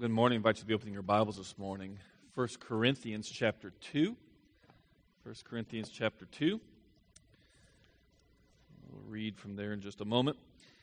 Good morning. I invite you to be opening your Bibles this morning. 1 Corinthians chapter 2. 1 Corinthians chapter 2. We'll read from there in just a moment.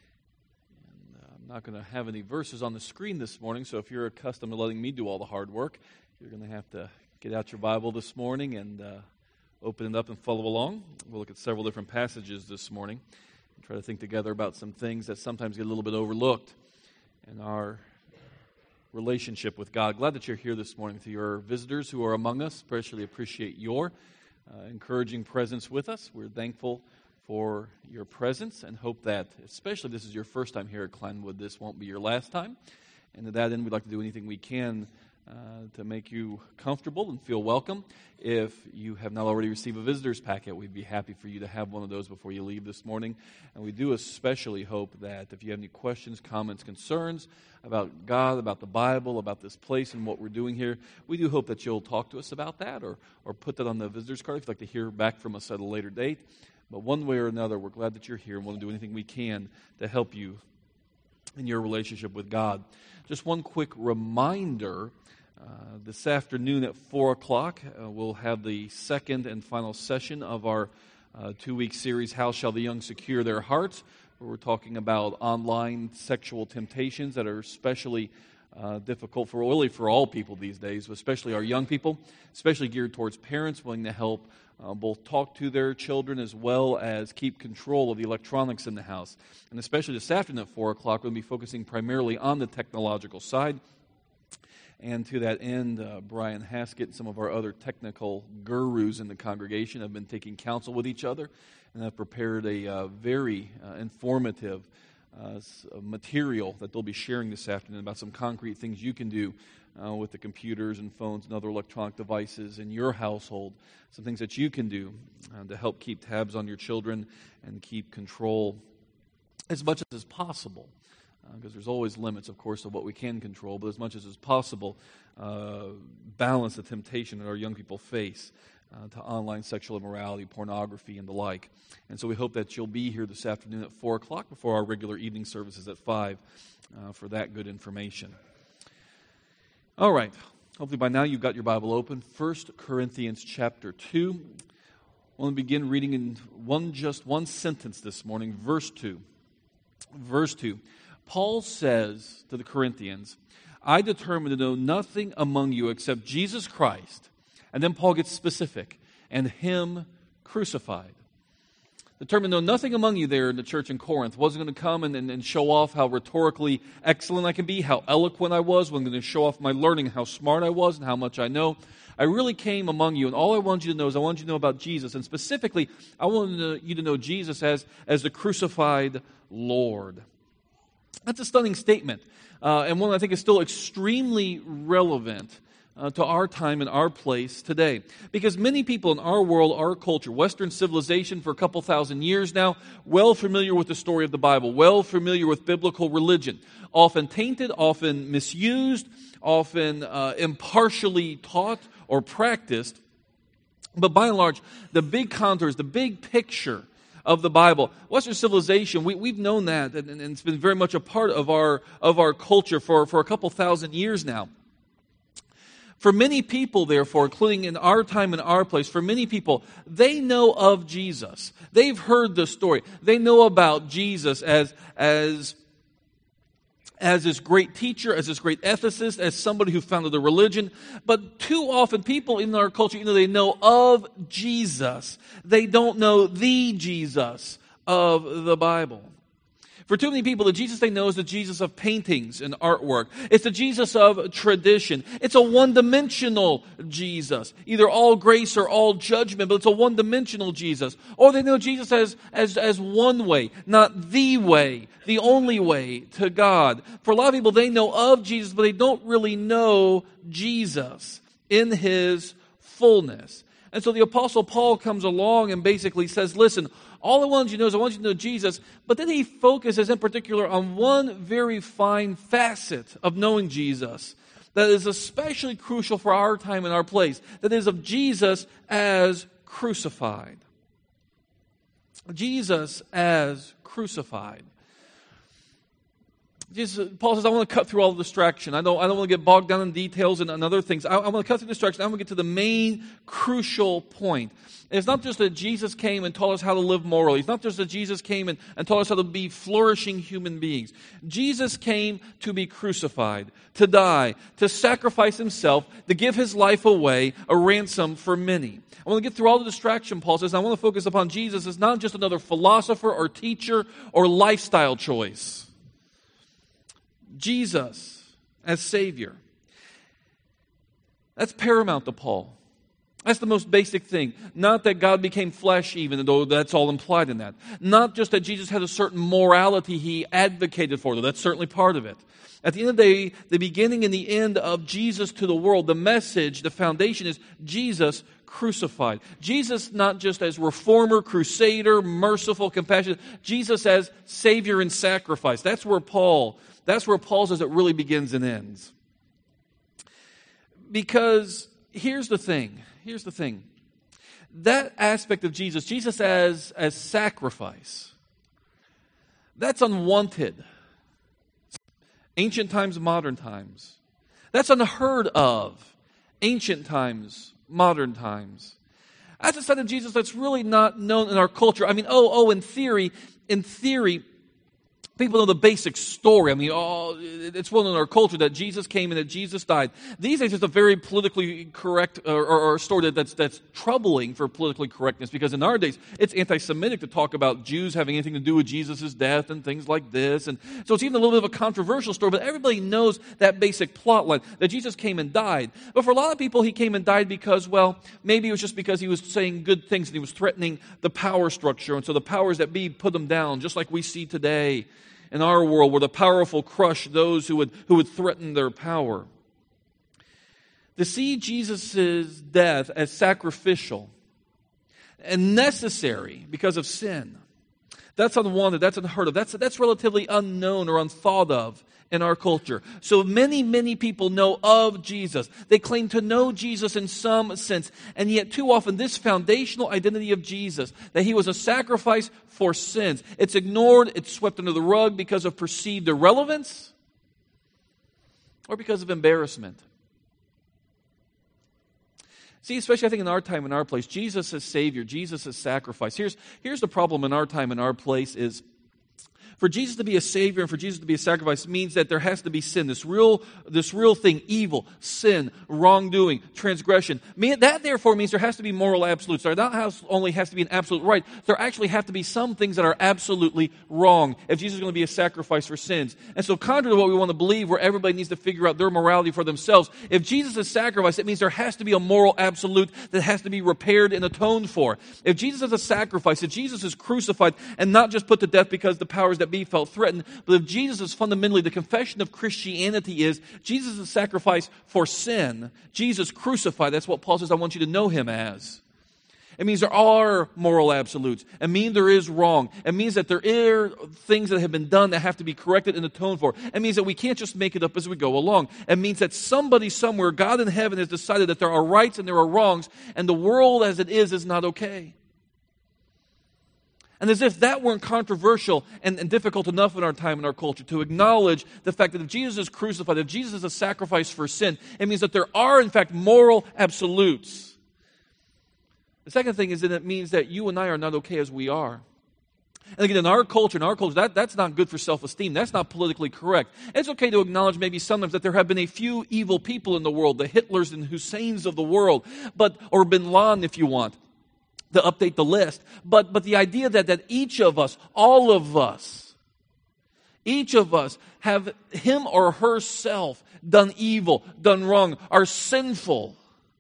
And I'm not going to have any verses on the screen this morning, so if you're accustomed to letting me do all the hard work, you're going to have to get out your Bible this morning and open it up and follow along. We'll look at several different passages this morning and try to think together about some things that sometimes get a little bit overlooked in our relationship with God. Glad that you're here this morning. To your visitors who are among us, especially appreciate your encouraging presence with us. We're thankful for your presence and hope that, especially if this is your first time here at Glenwood, this won't be your last time. And to that end, we'd like to do anything we can to make you comfortable and feel welcome. If you have not already received a visitor's packet, we'd be happy for you to have one of those before you leave this morning. And we do especially hope that if you have any questions, comments, concerns about God, about the Bible, about this place and what we're doing here, we do hope that you'll talk to us about that or put that on the visitor's card if you'd like to hear back from us at a later date. But one way or another, we're glad that you're here and want to do anything we can to help you in your relationship with God. Just one quick reminder. This afternoon at 4 o'clock, we'll have the second and final session of our 2-week series, How Shall the Young Secure Their Hearts, where we're talking about online sexual temptations that are especially difficult for all people these days, but especially our young people, especially geared towards parents willing to help both talk to their children as well as keep control of the electronics in the house. And especially this afternoon at 4 o'clock, we'll be focusing primarily on the technological side. And to that end, Brian Haskett and some of our other technical gurus in the congregation have been taking counsel with each other and have prepared a very informative material that they'll be sharing this afternoon about some concrete things you can do with the computers and phones and other electronic devices in your household, some things that you can do to help keep tabs on your children and keep control as much as is possible. Because there's always limits, of course, of what we can control, but as much as is possible, balance the temptation that our young people face to online sexual immorality, pornography, and the like. And so we hope that you'll be here this afternoon at 4 o'clock before our regular evening services at 5 for that good information. All right. Hopefully by now you've got your Bible open. 1 Corinthians chapter 2. I want to begin reading in one sentence this morning, verse 2. Verse 2. Paul says to the Corinthians, I determined to know nothing among you except Jesus Christ. And then Paul gets specific, and Him crucified. Determined to know nothing among you there in the church in Corinth. Wasn't going to come and show off how rhetorically excellent I can be, how eloquent I was. Wasn't going to show off my learning, how smart I was, and how much I know. I really came among you, and all I want you to know is I want you to know about Jesus. And specifically, I want you to know Jesus as the crucified Lord. That's a stunning statement, and one I think is still extremely relevant to our time and our place today. Because many people in our world, our culture, Western civilization for a couple thousand years now, well familiar with the story of the Bible, well familiar with biblical religion, often tainted, often misused, often impartially taught or practiced. But by and large, the big contours, the big picture of the Bible, Western civilization, we've known that, and it's been very much a part of our culture for a couple thousand years now. For many people, therefore, including in our time and our place, for many people, they know of Jesus. They've heard the story. They know about Jesus as this great teacher, as this great ethicist, as somebody who founded a religion. But too often people in our culture, they know of Jesus. They don't know the Jesus of the Bible. For too many people, the Jesus they know is the Jesus of paintings and artwork. It's the Jesus of tradition. It's a one-dimensional Jesus. Either all grace or all judgment, but it's a one-dimensional Jesus. Or they know Jesus as one way, not the way, the only way to God. For a lot of people, they know of Jesus, but they don't really know Jesus in His fullness. And so the Apostle Paul comes along and basically says, listen, all I want you to know is I want you to know Jesus, but then he focuses in particular on one very fine facet of knowing Jesus that is especially crucial for our time and our place, that is of Jesus as crucified. Jesus as crucified. Paul says, I want to cut through all the distraction. I don't want to get bogged down in details and other things. I want to cut through distraction. I want to get to the main crucial point. And it's not just that Jesus came and taught us how to live morally. It's not just that Jesus came and taught us how to be flourishing human beings. Jesus came to be crucified, to die, to sacrifice himself, to give his life away, a ransom for many. I want to get through all the distraction, Paul says, and I want to focus upon Jesus as not just another philosopher or teacher or lifestyle choice. Jesus as Savior. That's paramount to Paul. That's the most basic thing. Not that God became flesh even, though that's all implied in that. Not just that Jesus had a certain morality he advocated for, though that's certainly part of it. At the end of the day, the beginning and the end of Jesus to the world, the message, the foundation is Jesus crucified. Jesus not just as reformer, crusader, merciful, compassionate. Jesus as Savior and sacrifice. That's where Paul says it really begins and ends. Because here's the thing. That aspect of Jesus as sacrifice, that's unwanted. Ancient times, modern times. That's unheard of. Ancient times, modern times. That's a side of Jesus that's really not known in our culture. I mean, in theory, people know the basic story. I mean, it's well known in our culture that Jesus came and that Jesus died. These days, it's a very politically correct or a story that's troubling for politically correctness, because in our days, it's anti-Semitic to talk about Jews having anything to do with Jesus' death and things like this. And so it's even a little bit of a controversial story, but everybody knows that basic plot line, that Jesus came and died. But for a lot of people, he came and died because, well, maybe it was just because he was saying good things and he was threatening the power structure. And so the powers that be put him down, just like we see today in our world, where the powerful crush those who would threaten their power. To see Jesus' death as sacrificial and necessary because of sin, that's unwanted, that's unheard of, that's relatively unknown or unthought of in our culture. So many people know of Jesus. They claim to know Jesus in some sense, and yet too often this foundational identity of Jesus, that he was a sacrifice for sins, it's ignored, it's swept under the rug because of perceived irrelevance or because of embarrassment. See, especially I think in our time, in our place, Jesus as Savior, Jesus as sacrifice. Here's the problem in our time, in our place is, for Jesus to be a Savior and for Jesus to be a sacrifice means that there has to be sin, this real thing, evil, sin, wrongdoing, transgression. That therefore means there has to be moral absolutes. There not only has to be an absolute right, there actually have to be some things that are absolutely wrong if Jesus is going to be a sacrifice for sins. And so contrary to what we want to believe, where everybody needs to figure out their morality for themselves, if Jesus is sacrifice, it means there has to be a moral absolute that has to be repaired and atoned for. If Jesus is a sacrifice, if Jesus is crucified and not just put to death because the powers that be felt threatened, but if Jesus is fundamentally, the confession of Christianity is Jesus is a sacrifice for sin, Jesus crucified, that's what Paul says I want you to know him as. It means there are moral absolutes. It means there is wrong. It means that there are things that have been done that have to be corrected and atoned for. It means that we can't just make it up as we go along. It means that somebody somewhere, God in heaven, has decided that there are rights and there are wrongs, and the world as it is not okay. And as if that weren't controversial and difficult enough in our time, in our culture, to acknowledge the fact that if Jesus is crucified, if Jesus is a sacrifice for sin, it means that there are, in fact, moral absolutes. The second thing is that it means that you and I are not okay as we are. And again, in our culture, that's not good for self-esteem. That's not politically correct. It's okay to acknowledge maybe sometimes that there have been a few evil people in the world, the Hitlers and Husseins of the world, or Bin Laden, if you want, to update the list. But the idea that each of us, all of us, each of us have him or herself done evil, done wrong, are sinful.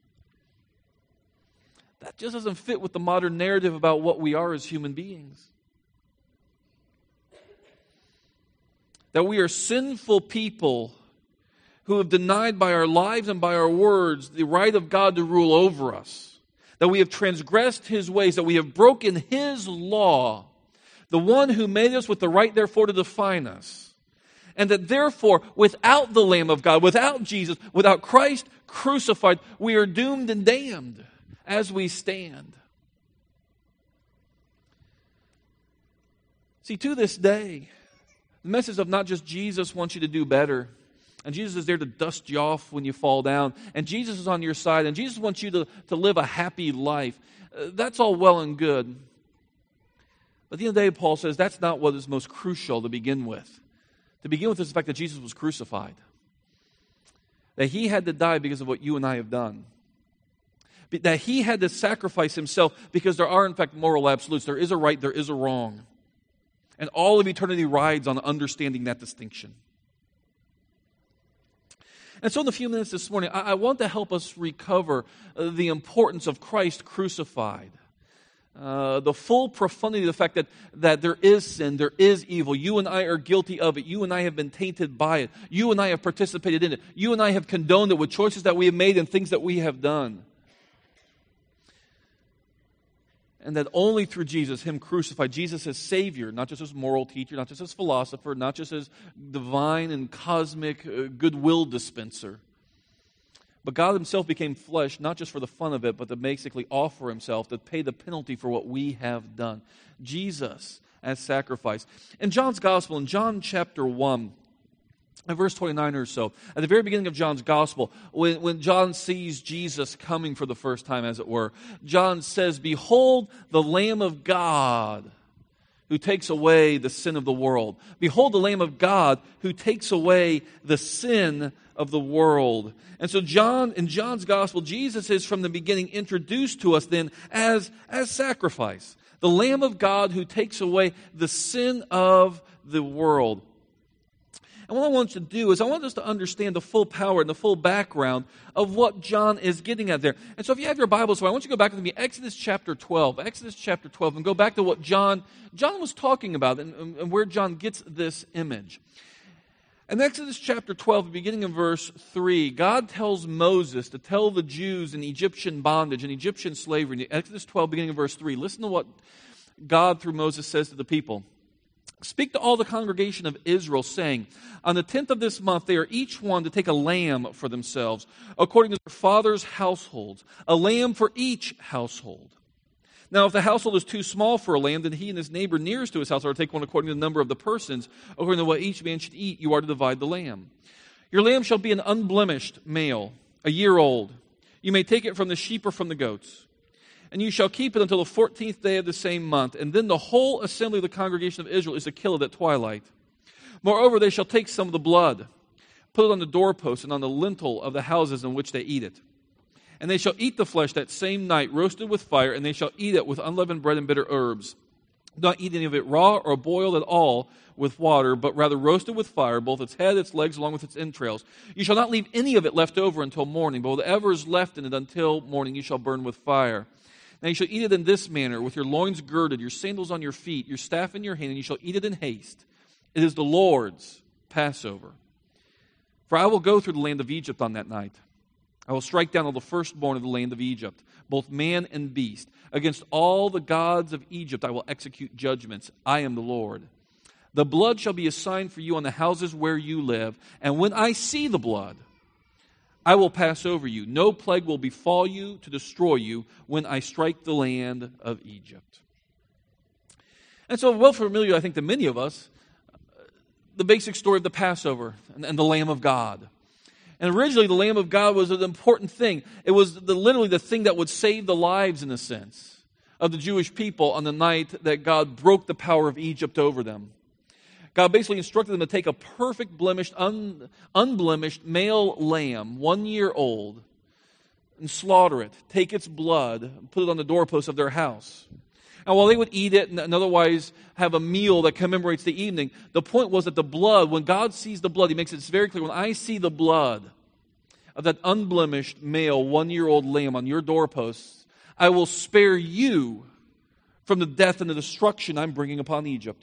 That just doesn't fit with the modern narrative about what we are as human beings. That we are sinful people who have denied by our lives and by our words the right of God to rule over us. That we have transgressed his ways, that we have broken his law, the one who made us with the right, therefore, to define us. And that therefore, without the Lamb of God, without Jesus, without Christ crucified, we are doomed and damned as we stand. See, to this day, The message of not just Jesus wants you to do better, and Jesus is there to dust you off when you fall down, and Jesus is on your side, and Jesus wants you to live a happy life. That's all well and good. But at the end of the day, Paul says that's not what is most crucial to begin with. To begin with is the fact that Jesus was crucified. That he had to die because of what you and I have done. That he had to sacrifice himself because there are, in fact, moral absolutes. There is a right, there is a wrong. And all of eternity rides on understanding that distinction. And so in a few minutes this morning, I want to help us recover the importance of Christ crucified. The full profundity of the fact that there is sin, there is evil. You and I are guilty of it. You and I have been tainted by it. You and I have participated in it. You and I have condoned it with choices that we have made and things that we have done. And that only through Jesus, him crucified, Jesus as Savior, not just as moral teacher, not just as philosopher, not just as divine and cosmic goodwill dispenser, but God himself became flesh, not just for the fun of it, but to basically offer himself, to pay the penalty for what we have done. Jesus as sacrifice. In John's Gospel, in John chapter 1, in verse 29 or so, at the very beginning of John's Gospel, when John sees Jesus coming for the first time, as it were, John says, "Behold the Lamb of God who takes away the sin of the world. Behold the Lamb of God who takes away the sin of the world." And so in John's Gospel, Jesus is from the beginning introduced to us then as sacrifice. The Lamb of God who takes away the sin of the world. And what I want you to do is I want us to understand the full power and the full background of what John is getting at there. And so if you have your Bible, I want you to go back with me, Exodus chapter 12, and go back to what John was talking about and where John gets this image. In Exodus chapter 12, beginning in verse 3, God tells Moses to tell the Jews in Egyptian bondage and Egyptian slavery. In Exodus 12, beginning in verse 3, listen to what God through Moses says to the people. "Speak to all the congregation of Israel, saying, on the 10th of this month they are each one to take a lamb for themselves, according to their father's households, a lamb for each household. Now, if the household is too small for a lamb, then he and his neighbor nearest to his house are to take one according to the number of the persons, according to what each man should eat. You are to divide the lamb. Your lamb shall be an unblemished male, a year old. You may take it from the sheep or from the goats. And you shall keep it until the 14th day of the same month. And then the whole assembly of the congregation of Israel is to kill it at twilight. Moreover, they shall take some of the blood, put it on the doorposts and on the lintel of the houses in which they eat it. And they shall eat the flesh that same night, roasted with fire, and they shall eat it with unleavened bread and bitter herbs. Do not eat any of it raw or boiled at all with water, but rather roasted with fire, both its head, its legs, along with its entrails. You shall not leave any of it left over until morning, but whatever is left in it until morning you shall burn with fire. Now you shall eat it in this manner, with your loins girded, your sandals on your feet, your staff in your hand, and you shall eat it in haste. It is the Lord's Passover. For I will go through the land of Egypt on that night. I will strike down all the firstborn of the land of Egypt, both man and beast. Against all the gods of Egypt I will execute judgments. I am the Lord. The blood shall be a sign for you on the houses where you live, and when I see the blood, I will pass over you. No plague will befall you to destroy you when I strike the land of Egypt. And so, well familiar, I think, to many of us, the basic story of the Passover and the Lamb of God. And originally, the Lamb of God was an important thing. It was literally the thing that would save the lives, in a sense, of the Jewish people on the night that God broke the power of Egypt over them. God basically instructed them to take a perfect, blemished, unblemished male lamb, 1 year old, and slaughter it, take its blood, and put it on the doorpost of their house. And while they would eat it and otherwise have a meal that commemorates the evening, the point was that the blood, when God sees the blood, he makes it very clear, when I see the blood of that unblemished male 1 year old lamb on your doorposts, I will spare you from the death and the destruction I'm bringing upon Egypt.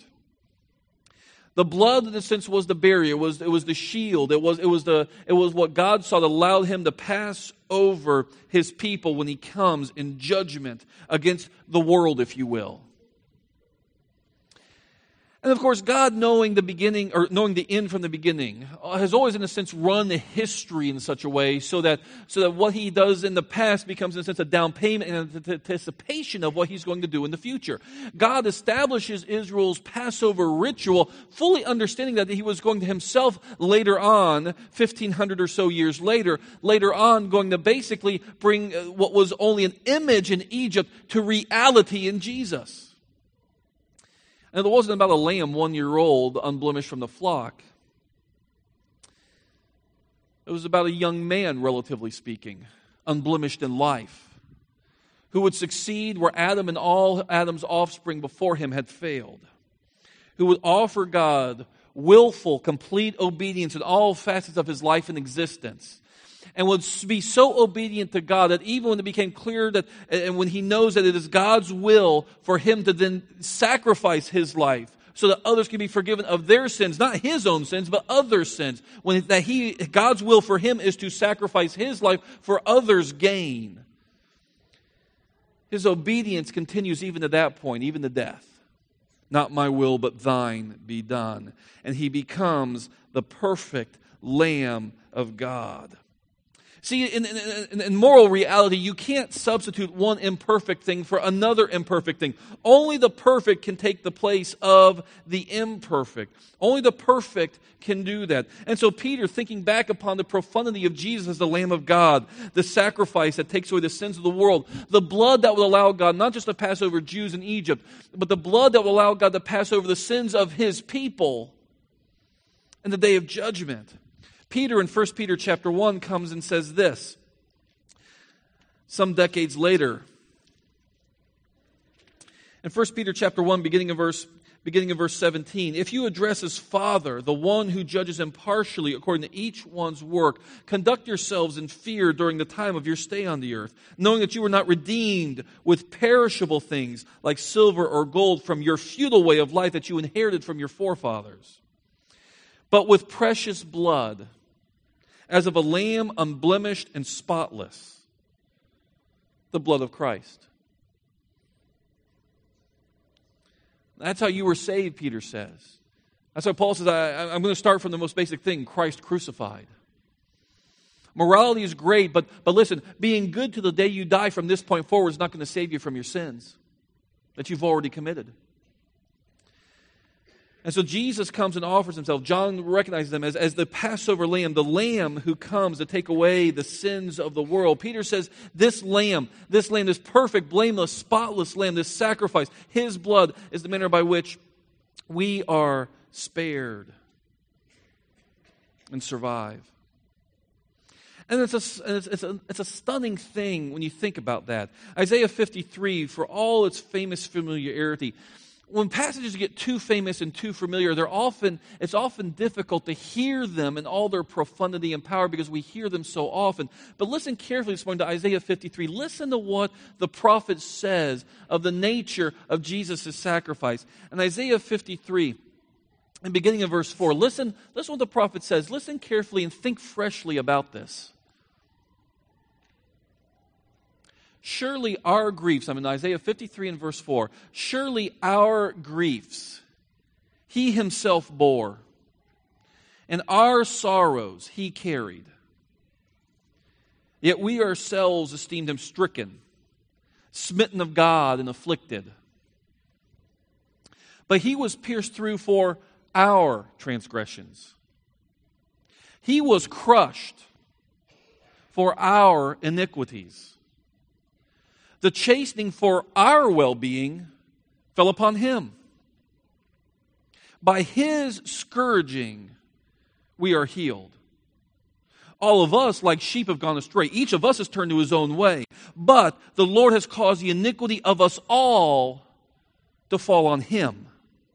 The blood, in a sense, was the barrier. It was the shield. It was what God saw that allowed him to pass over his people when he comes in judgment against the world, if you will. And of course, God, knowing the beginning, or knowing the end from the beginning, has always, in a sense, run the history in such a way so that what He does in the past becomes, in a sense, a down payment and an anticipation of what He's going to do in the future. God establishes Israel's Passover ritual, fully understanding that He was going to Himself later on, 1,500 or so years later on, going to basically bring what was only an image in Egypt to reality in Jesus. And it wasn't about a lamb 1 year old, unblemished from the flock. It was about a young man, relatively speaking, unblemished in life, who would succeed where Adam and all Adam's offspring before him had failed, who would offer God willful, complete obedience in all facets of his life and existence, and would be so obedient to God that even when it became clear that, and when he knows that it is God's will for him to then sacrifice his life so that others can be forgiven of their sins, not his own sins, but others' sins, God's will for him is to sacrifice his life for others' gain. His obedience continues even to that point, even to death. Not my will, but thine be done. And he becomes the perfect Lamb of God. See, in moral reality, you can't substitute one imperfect thing for another imperfect thing. Only the perfect can take the place of the imperfect. Only the perfect can do that. And so Peter, thinking back upon the profundity of Jesus as the Lamb of God, the sacrifice that takes away the sins of the world, the blood that will allow God not just to pass over Jews in Egypt, but the blood that will allow God to pass over the sins of His people in the day of judgment. Peter in 1 Peter chapter 1 comes and says this, some decades later. In 1 Peter chapter 1, beginning of verse 17, if you address as Father, the one who judges impartially according to each one's work, conduct yourselves in fear during the time of your stay on the earth, knowing that you were not redeemed with perishable things like silver or gold from your futile way of life that you inherited from your forefathers, but with precious blood, as of a lamb unblemished and spotless, the blood of Christ. That's how you were saved, Peter says. That's why Paul says, I'm going to start from the most basic thing, Christ crucified. Morality is great, but listen, being good to the day you die from this point forward is not going to save you from your sins that you've already committed. And so Jesus comes and offers himself. John recognizes him as the Passover lamb, the lamb who comes to take away the sins of the world. Peter says, this lamb, this perfect, blameless, spotless lamb, this sacrifice, his blood is the manner by which we are spared and survive. And it's a stunning thing when you think about that. Isaiah 53, for all its famous familiarity, when passages get too famous and too familiar, it's often difficult to hear them in all their profundity and power because we hear them so often. But listen carefully this morning to Isaiah 53. Listen to what the prophet says of the nature of Jesus' sacrifice. In Isaiah 53, and beginning in verse 4, listen what the prophet says. Listen carefully and think freshly about this. Surely our griefs, I'm in Isaiah 53 and verse 4, surely our griefs he himself bore, and our sorrows he carried. Yet we ourselves esteemed him stricken, smitten of God, and afflicted. But he was pierced through for our transgressions. He was crushed for our iniquities. The chastening for our well-being fell upon him. By his scourging, we are healed. All of us, like sheep, have gone astray. Each of us has turned to his own way. But the Lord has caused the iniquity of us all to fall on him.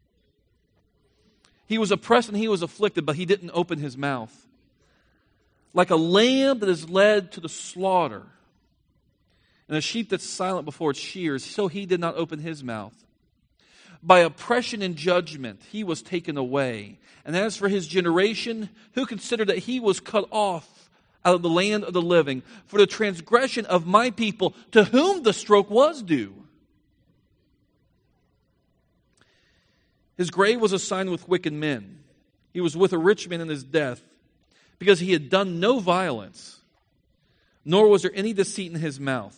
He was oppressed and he was afflicted, but he didn't open his mouth. Like a lamb that is led to the slaughter, and a sheep that's silent before its shears, so he did not open his mouth. By oppression and judgment he was taken away. And as for his generation, who considered that he was cut off out of the land of the living for the transgression of my people, to whom the stroke was due. His grave was assigned with wicked men. He was with a rich man in his death, because he had done no violence, nor was there any deceit in his mouth.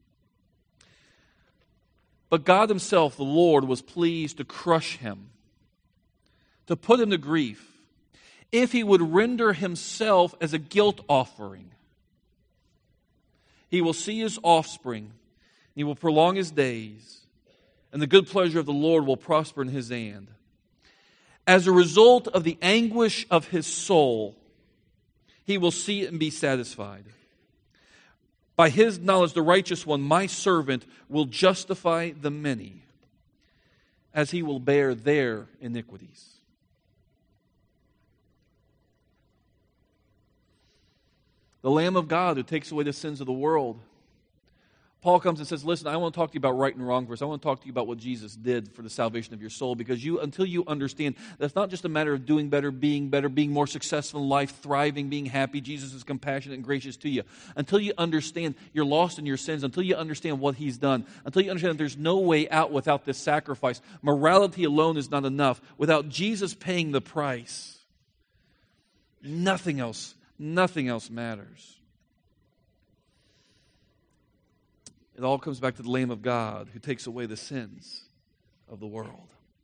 But God himself, the Lord, was pleased to crush him, to put him to grief, if he would render himself as a guilt offering. He will see his offspring, he will prolong his days, and the good pleasure of the Lord will prosper in his hand. As a result of the anguish of his soul, he will see it and be satisfied. By his knowledge, the righteous one, my servant, will justify the many, as he will bear their iniquities. The Lamb of God who takes away the sins of the world. Paul comes and says, listen, I want to talk to you about right and wrong first. I want to talk to you about what Jesus did for the salvation of your soul, because until you understand that it's not just a matter of doing better, being more successful in life, thriving, being happy. Jesus is compassionate and gracious to you. Until you understand you're lost in your sins, until you understand what he's done, until you understand that there's no way out without this sacrifice. Morality alone is not enough. Without Jesus paying the price, nothing else matters. It all comes back to the Lamb of God who takes away the sins of the world.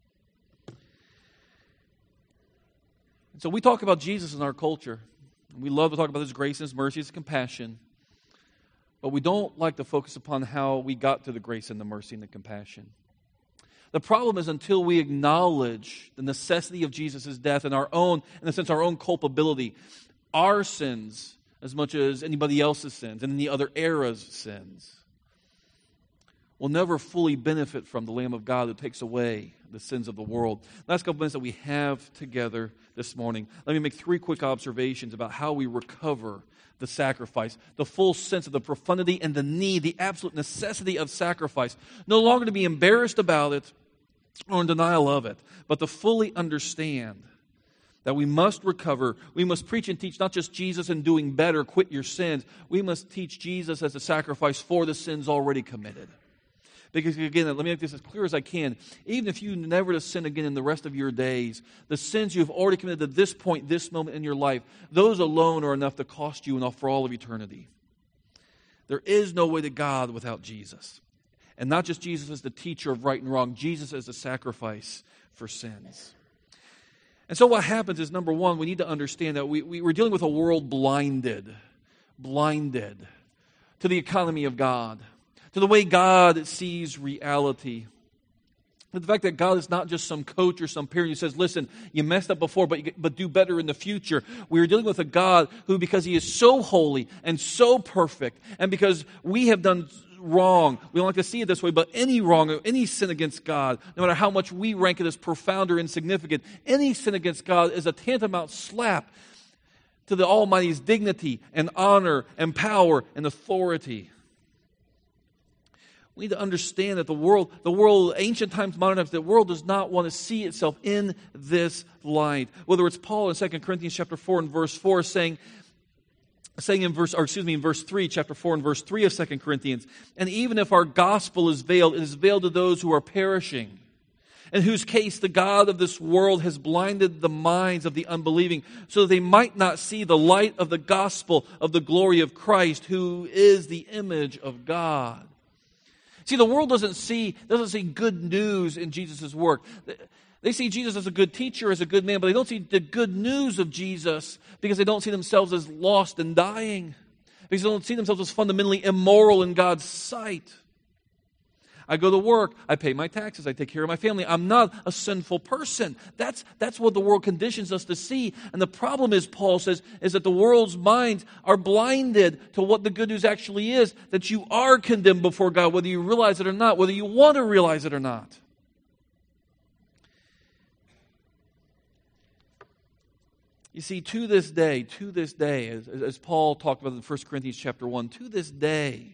And so we talk about Jesus in our culture. We love to talk about his grace and his mercy, his compassion. But we don't like to focus upon how we got to the grace and the mercy and the compassion. The problem is, until we acknowledge the necessity of Jesus' death and our own, in a sense, our own culpability, our sins as much as anybody else's sins and any other era's sins, will never fully benefit from the Lamb of God who takes away the sins of the world. Last couple minutes that we have together this morning, let me make 3 quick observations about how we recover the sacrifice, the full sense of the profundity and the need, the absolute necessity of sacrifice. No longer to be embarrassed about it or in denial of it, but to fully understand that we must recover. We must preach and teach not just Jesus and doing better, quit your sins. We must teach Jesus as a sacrifice for the sins already committed. Because again, let me make this as clear as I can. Even if you never to sin again in the rest of your days, the sins you've already committed at this point, this moment in your life, those alone are enough to cost you enough for all of eternity. There is no way to God without Jesus. And not just Jesus as the teacher of right and wrong, Jesus as the sacrifice for sins. And so what happens is, number one, we need to understand that we're dealing with a world blinded to the economy of God, to the way God sees reality. The fact that God is not just some coach or some parent who says, listen, you messed up before, but do better in the future. We are dealing with a God who, because he is so holy and so perfect, and because we have done wrong, we don't like to see it this way, but any wrong or any sin against God, no matter how much we rank it as profound or insignificant, any sin against God is a tantamount slap to the Almighty's dignity and honor and power and authority. We need to understand that the world, ancient times, modern times, the world does not want to see itself in this light. Whether it's Paul in 2 Corinthians chapter 4 and verse 4 saying in verse 3, chapter 4 and verse 3 of 2 Corinthians, and even if our gospel is veiled, it is veiled to those who are perishing, in whose case the God of this world has blinded the minds of the unbelieving, so that they might not see the light of the gospel of the glory of Christ, who is the image of God. See, the world doesn't see good news in Jesus' work. They see Jesus as a good teacher, as a good man, but they don't see the good news of Jesus because they don't see themselves as lost and dying, because they don't see themselves as fundamentally immoral in God's sight. I go to work, I pay my taxes, I take care of my family. I'm not a sinful person. That's what the world conditions us to see. And the problem is, Paul says, is that the world's minds are blinded to what the good news actually is, that you are condemned before God, whether you realize it or not, whether you want to realize it or not. You see, to this day, as Paul talked about in 1 Corinthians chapter 1, to this day,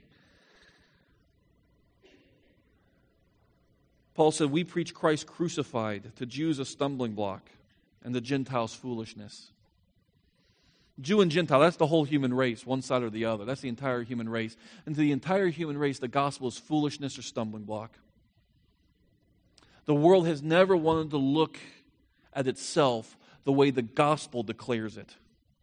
Paul said, we preach Christ crucified, to Jews a stumbling block, and to Gentiles foolishness. Jew and Gentile, that's the whole human race, one side or the other. That's the entire human race. And to the entire human race, the gospel is foolishness or stumbling block. The world has never wanted to look at itself the way the gospel declares it.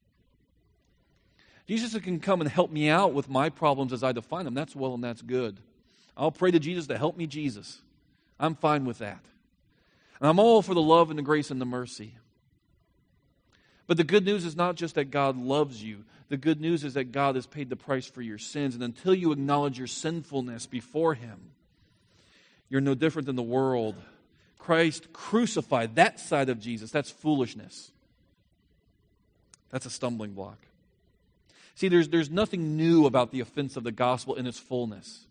Jesus can come and help me out with my problems as I define them. That's well and that's good. I'll pray to Jesus to help me, Jesus. I'm fine with that. And I'm all for the love and the grace and the mercy. But the good news is not just that God loves you. The good news is that God has paid the price for your sins. And until you acknowledge your sinfulness before Him, you're no different than the world. Christ crucified, that side of Jesus, that's foolishness. That's a stumbling block. See, there's nothing new about the offense of the gospel in its fullness.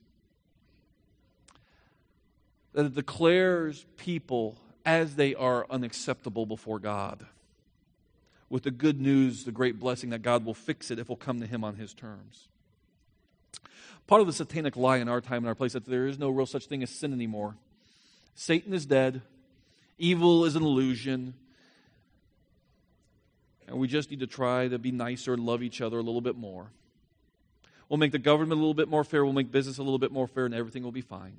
That it declares people as they are unacceptable before God. With the good news, the great blessing that God will fix it if we'll come to Him on His terms. Part of the satanic lie in our time and our place is that there is no real such thing as sin anymore. Satan is dead. Evil is an illusion. And we just need to try to be nicer and love each other a little bit more. We'll make the government a little bit more fair. We'll make business a little bit more fair, and everything will be fine.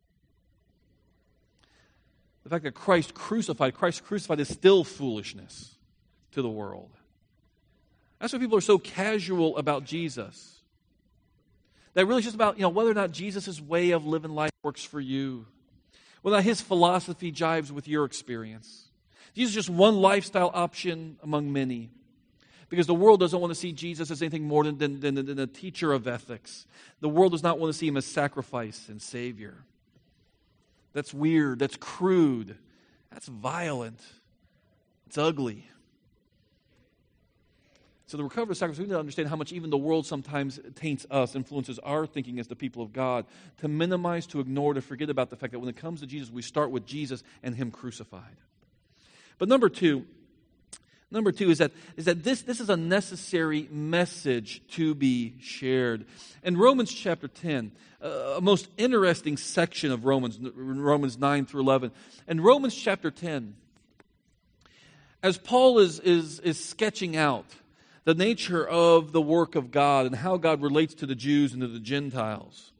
The fact that Christ crucified is still foolishness to the world. That's why people are so casual about Jesus. That really is just about, whether or not Jesus' way of living life works for you. Whether or not His philosophy jives with your experience. Jesus is just one lifestyle option among many. Because the world doesn't want to see Jesus as anything more than a teacher of ethics. The world does not want to see Him as sacrifice and Savior. That's weird. That's crude. That's violent. It's ugly. So the recovery of sacrifice, we need to understand how much even the world sometimes taints us, influences our thinking as the people of God, to minimize, to ignore, to forget about the fact that when it comes to Jesus, we start with Jesus and Him crucified. But number two is that this is a necessary message to be shared. In Romans chapter 10, a most interesting section of Romans 9 through 11. In Romans chapter 10, as Paul is sketching out the nature of the work of God and how God relates to the Jews and to the Gentiles.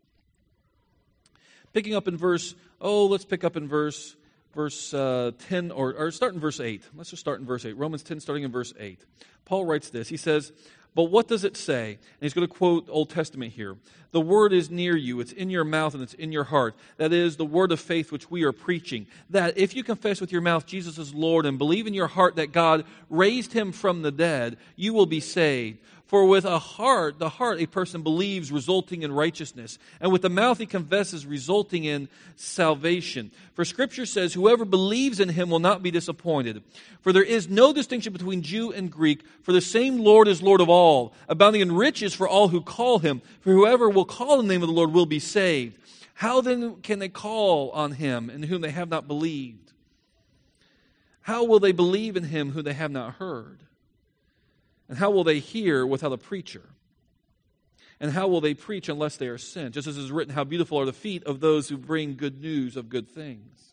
Picking up in let's pick up in verse 10, or start in verse 8. Let's just start in verse 8. Romans 10, starting in verse 8. Paul writes this. He says, "But what does it say?" And he's going to quote Old Testament here. "The word is near you, it's in your mouth and it's in your heart. That is the word of faith which we are preaching. That if you confess with your mouth Jesus is Lord and believe in your heart that God raised Him from the dead, you will be saved. For with the heart a person believes, resulting in righteousness. And with the mouth he confesses, resulting in salvation. For Scripture says, whoever believes in Him will not be disappointed. For there is no distinction between Jew and Greek, for the same Lord is Lord of all, abounding in riches for all who call Him. For whoever will call on the name of the Lord will be saved. How then can they call on Him in whom they have not believed? How will they believe in Him who they have not heard? And how will they hear without a preacher? And how will they preach unless they are sent? Just as it is written, how beautiful are the feet of those who bring good news of good things.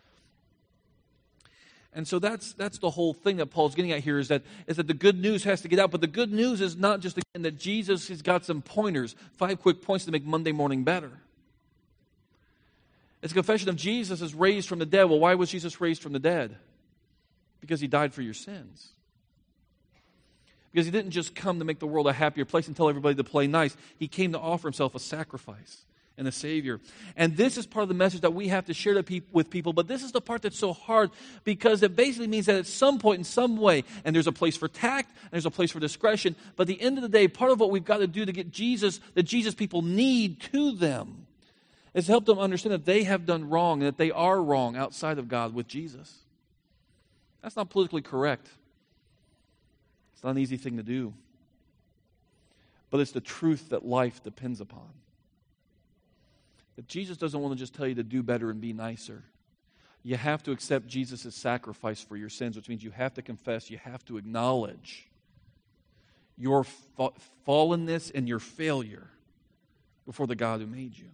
And so that's the whole thing that Paul's getting at here is that the good news has to get out. But the good news is not just, again, that Jesus has got some pointers, 5 quick points to make Monday morning better. It's a confession of Jesus is raised from the dead. Well, why was Jesus raised from the dead? Because He died for your sins. Because He didn't just come to make the world a happier place and tell everybody to play nice. He came to offer Himself a sacrifice and a Savior. And this is part of the message that we have to share with people. But this is the part that's so hard because it basically means that at some point, in some way, and there's a place for tact, and there's a place for discretion, but at the end of the day, part of what we've got to do to get Jesus, that Jesus people need to them, is help them understand that they have done wrong and that they are wrong outside of God with Jesus. That's not politically correct. It's not an easy thing to do. But it's the truth that life depends upon. That Jesus doesn't want to just tell you to do better and be nicer. You have to accept Jesus' sacrifice for your sins, which means you have to confess, you have to acknowledge your fallenness and your failure before the God who made you.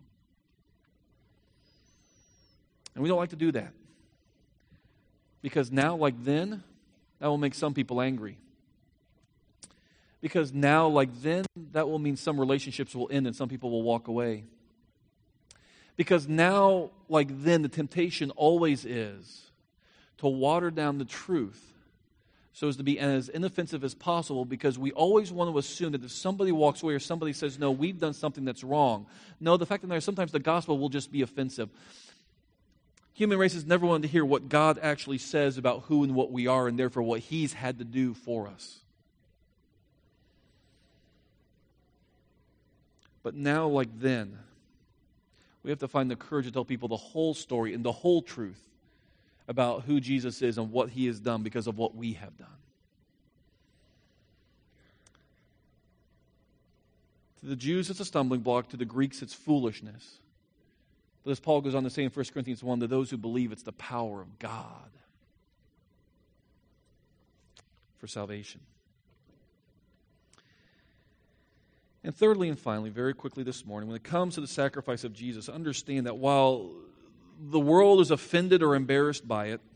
And we don't like to do that. Because now, like then, that will make some people angry. Because now, like then, that will mean some relationships will end and some people will walk away. Because now, like then, the temptation always is to water down the truth so as to be as inoffensive as possible, because we always want to assume that if somebody walks away or somebody says, no, we've done something that's wrong. No, the fact of the matter is sometimes the gospel will just be offensive. Human race has never wanted to hear what God actually says about who and what we are, and therefore what He's had to do for us. But now, like then, we have to find the courage to tell people the whole story and the whole truth about who Jesus is and what He has done because of what we have done. To the Jews, it's a stumbling block. To the Greeks, it's foolishness. But as Paul goes on to say in 1 Corinthians 1, to those who believe, it's the power of God for salvation. And thirdly and finally, very quickly this morning, when it comes to the sacrifice of Jesus, understand that while the world is offended or embarrassed by it,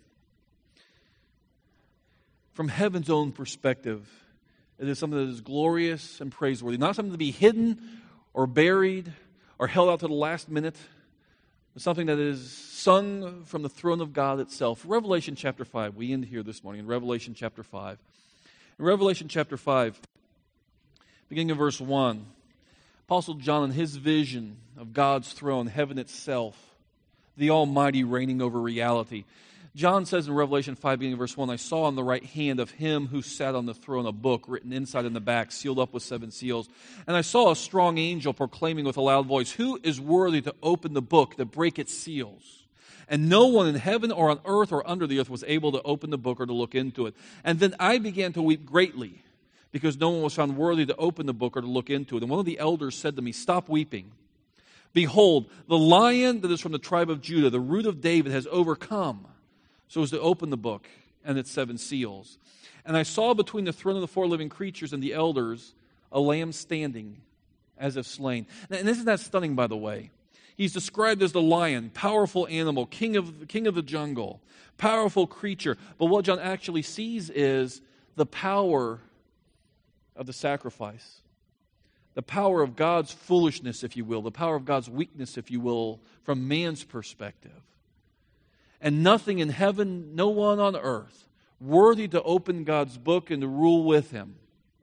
from heaven's own perspective, it is something that is glorious and praiseworthy. Not something to be hidden or buried or held out to the last minute, but something that is sung from the throne of God itself. Revelation chapter 5, we end here this morning in Revelation chapter 5. In Revelation chapter 5, beginning of verse 1, Apostle John, in his vision of God's throne, heaven itself, the Almighty reigning over reality, John says in Revelation 5, beginning of verse 1, I saw on the right hand of Him who sat on the throne a book written inside and the back, sealed up with 7 seals. And I saw a strong angel proclaiming with a loud voice, who is worthy to open the book, to break its seals? And no one in heaven or on earth or under the earth was able to open the book or to look into it. And then I began to weep greatly, because no one was found worthy to open the book or to look into it. And one of the elders said to me, stop weeping. Behold, the Lion that is from the tribe of Judah, the root of David, has overcome, so as to open the book and its 7 seals. And I saw between the throne of the 4 living creatures and the elders a lamb standing as if slain. And isn't that stunning, by the way? He's described as the lion, powerful animal, king of the jungle, powerful creature. But what John actually sees is the power of the sacrifice. The power of God's foolishness, if you will. The power of God's weakness, if you will, from man's perspective. And nothing in heaven, no one on earth, worthy to open God's book and to rule with Him.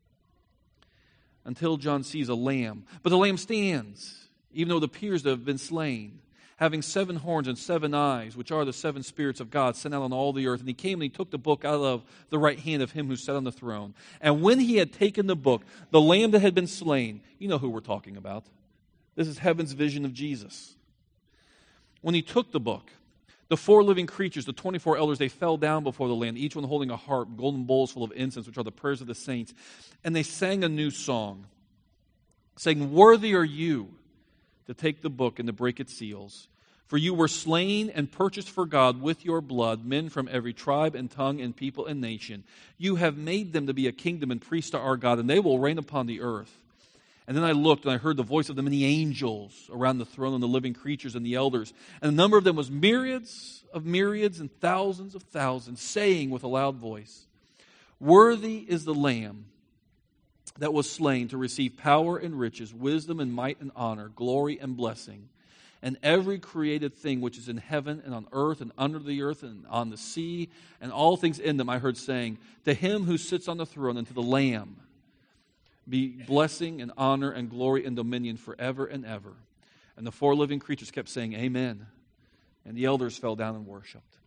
Until John sees a lamb. But the lamb stands, even though it appears to have been slain, having 7 horns and 7 eyes, which are the 7 spirits of God sent out on all the earth. And He came and He took the book out of the right hand of Him who sat on the throne. And when He had taken the book, the lamb that had been slain, you know who we're talking about. This is heaven's vision of Jesus. When He took the book, the 4 living creatures, the 24 elders, they fell down before the Lamb, each one holding a harp, golden bowls full of incense, which are the prayers of the saints. And they sang a new song, saying, worthy are you to take the book and to break its seals. For you were slain and purchased for God with your blood men from every tribe and tongue and people and nation. You have made them to be a kingdom and priests to our God, and they will reign upon the earth. And then I looked, and I heard the voice of the many angels around the throne and the living creatures and the elders. And the number of them was myriads and thousands of thousands, saying with a loud voice, worthy is the Lamb that was slain to receive power and riches, wisdom and might and honor, glory and blessing. And every created thing which is in heaven and on earth and under the earth and on the sea, and all things in them, I heard saying, to Him who sits on the throne and to the Lamb, be blessing and honor and glory and dominion forever and ever. And the 4 living creatures kept saying, amen. And the elders fell down and worshipped.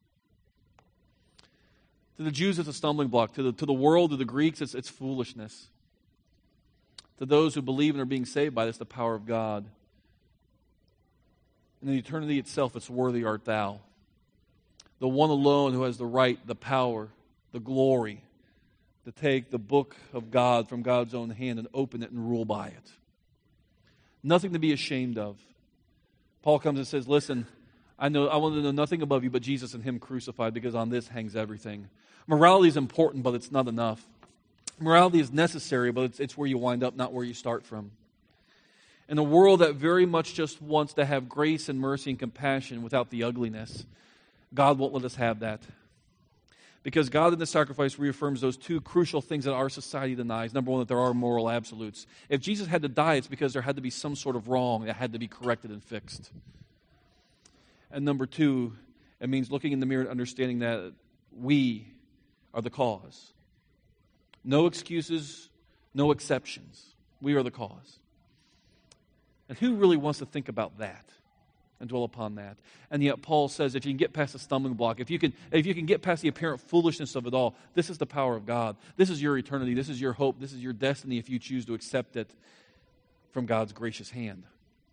To the Jews, it's a stumbling block. To the world, to the Greeks, it's foolishness. To those who believe and are being saved by this, the power of God. And in eternity itself, it's worthy art thou. The one alone who has the right, the power, the glory, to take the book of God from God's own hand and open it and rule by it. Nothing to be ashamed of. Paul comes and says, listen, I want to know nothing above you but Jesus and Him crucified, because on this hangs everything. Morality is important, but it's not enough. Morality is necessary, but it's where you wind up, not where you start from. In a world that very much just wants to have grace and mercy and compassion without the ugliness, God won't let us have that. Because God in the sacrifice reaffirms those 2 crucial things that our society denies. Number one, that there are moral absolutes. If Jesus had to die, it's because there had to be some sort of wrong that had to be corrected and fixed. And number two, it means looking in the mirror and understanding that we are the cause. No excuses, no exceptions. We are the cause. And who really wants to think about that and dwell upon that? And yet Paul says if you can get past the stumbling block, if you can get past the apparent foolishness of it all, this is the power of God. This is your eternity. This is your hope. This is your destiny if you choose to accept it from God's gracious hand.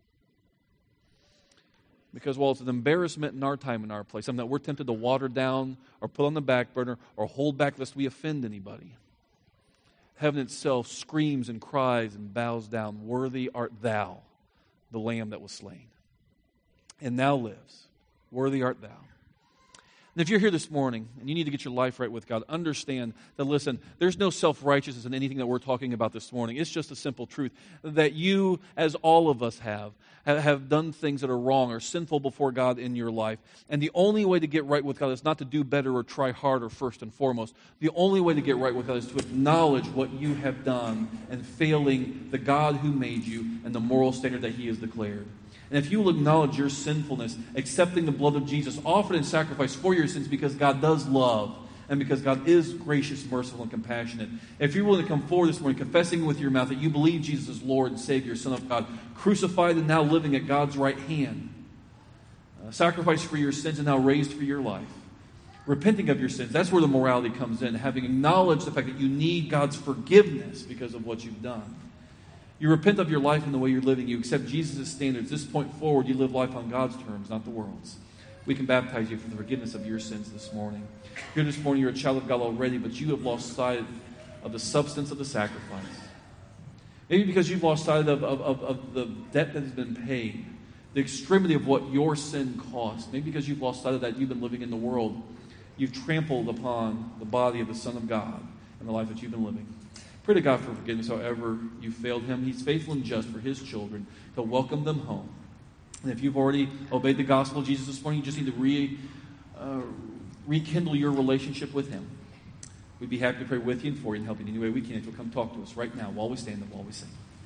Because while it's an embarrassment in our time and our place, something that we're tempted to water down or put on the back burner or hold back lest we offend anybody, heaven itself screams and cries and bows down, "Worthy art thou, the Lamb that was slain, and now lives. Worthy art thou." And if you're here this morning and you need to get your life right with God, understand that, listen, there's no self-righteousness in anything that we're talking about this morning. It's just a simple truth that you, as all of us have done things that are wrong or sinful before God in your life. And the only way to get right with God is not to do better or try harder first and foremost. The only way to get right with God is to acknowledge what you have done and failing the God who made you and the moral standard that He has declared. And if you will acknowledge your sinfulness, accepting the blood of Jesus offered in sacrifice for your sins because God does love and because God is gracious, merciful, and compassionate. If you're willing to come forward this morning, confessing with your mouth that you believe Jesus is Lord and Savior, Son of God, crucified and now living at God's right hand, sacrificed for your sins and now raised for your life, repenting of your sins, that's where the morality comes in, having acknowledged the fact that you need God's forgiveness because of what you've done. You repent of your life and the way you're living. You accept Jesus' standards. This point forward, you live life on God's terms, not the world's. We can baptize you for the forgiveness of your sins this morning. Here this morning, you're a child of God already, but you have lost sight of the substance of the sacrifice. Maybe because you've lost sight of the debt that has been paid, the extremity of what your sin cost. Maybe because you've lost sight of that, you've been living in the world. You've trampled upon the body of the Son of God and the life that you've been living. Pray to God for forgiveness however you failed Him. He's faithful and just for His children. He'll welcome them home. And if you've already obeyed the gospel of Jesus this morning, you just need to rekindle your relationship with Him. We'd be happy to pray with you and for you and help you in any way we can if you'll come talk to us right now while we stand and while we sing.